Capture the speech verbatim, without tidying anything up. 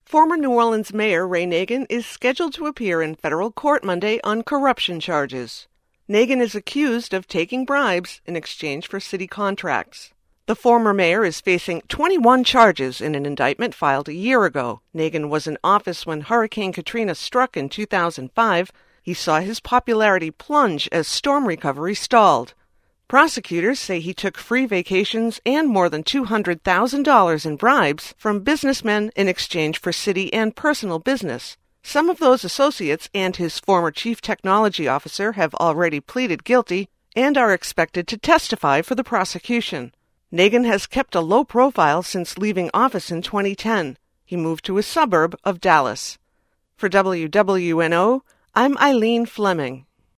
Former New Orleans Mayor Ray Nagin is scheduled to appear in federal court Monday on corruption charges. Nagin is accused of taking bribes in exchange for city contracts. The former mayor is facing twenty-one charges in an indictment filed a year ago. Nagin was in office when Hurricane Katrina struck in two thousand five. He saw his popularity plunge as storm recovery stalled. Prosecutors say he took free vacations and more than two hundred thousand dollars in bribes from businessmen in exchange for city and personal business. Some of those associates and his former chief technology officer have already pleaded guilty and are expected to testify for the prosecution. Nagin has kept a low profile since leaving office in twenty ten. He moved to a suburb of Dallas. For W W N O, I'm Eileen Fleming.